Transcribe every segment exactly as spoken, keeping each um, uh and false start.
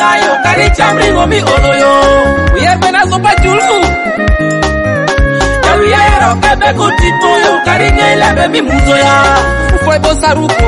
chokayo kari chamringo mi oloyo uye bena sopa chulu yawi yero kebe kutipo yo kari nyelebe mi muzo ya ufoi bosaruko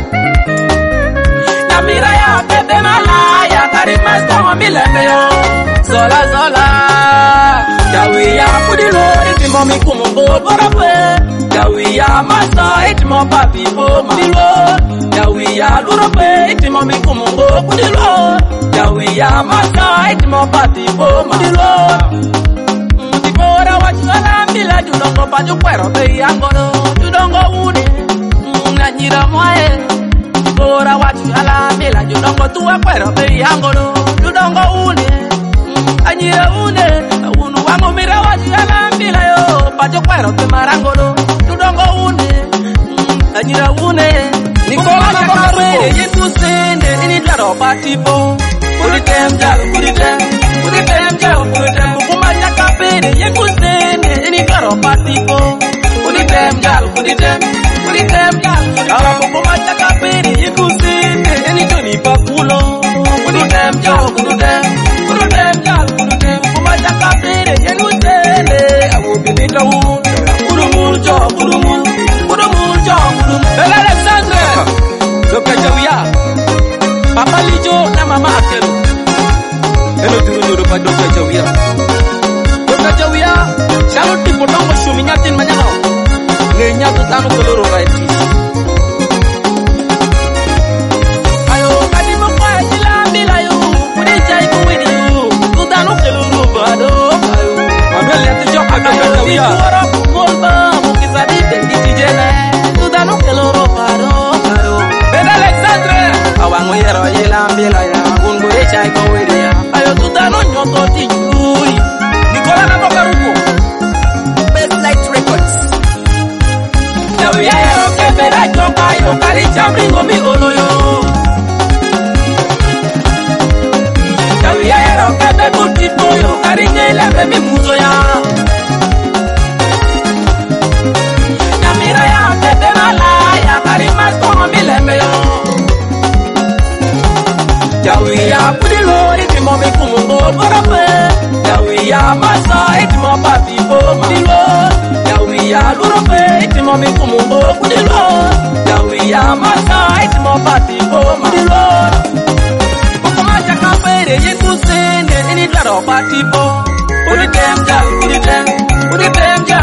namira ya kebe malaya kari mastongo mi lebe yo zola zola yawi ya kudilo itimo mi kumungo borape yawi ya masa itimo papi bo milo yawi ya lurope itimo mi kumungo kudilo yawi ya masa itimo papi bo milo mtibora wachana mila judongo baju kwero be yangono judongo une nanyira mwae mtibora wachana mila judongo tuwa kwero be yangono judongo une anyira une unu wangu mira wachana mila yo baju kwero be marangolo judongo une anyira une Nikola na kakwe yetu sende ini jaro patipo Kuritem jaro kuritem Kuritem jaro kuritem Kukumanya kapere yetu sende ini jaro patipo Kuritem jaro kuritem Kuritem jaro Kala kukumanya kapere yetu sende ini joni pakulo Kuritem jaro kuritem Kuritem jaro kuritem Kukumanya kapere yetu sende Awu bibita wu Kurumul jo kurumul Kurumul jo kurumul Bela Alexandre Doka Jawia Papa Lijo na Mama Akelo Hello dulu nyuruh pa Doka Jawia Doka Jawia Shalot di potong masyumi nyatin manyano Ngenya tutanu keluru raiti Ayo kadi mokwa sila bilayu Kudi jai kuwidi yu Tutanu keluru bado Ayo Mabel lihat jok Doka Jawia Suara kumulba Mukisa di tendi jijene Tutanu keluru bado Awang yero yelam bila ya ungo echai ko wedia ayo tutano nyoto tijui Nikola na Bokaruko Best Light Records Yawi yero kebera joka yo kari chamringo mi oloyo Yawi yero kebe kutipo yo kari nyelebe mi muzo ya Namira ya kebe malaya kari mastongo mi lembe yo Yawi ya kudilo itimo mi kumungo borape Yawi ya masa itimo papi bo milo Yawi ya lurope itimo mi kumungo kudilo Yawi ya masa itimo papi bo milo Kukumacha kapere yetu sende ini jaro pati bo Kuritem jal kuritem Kuritem jal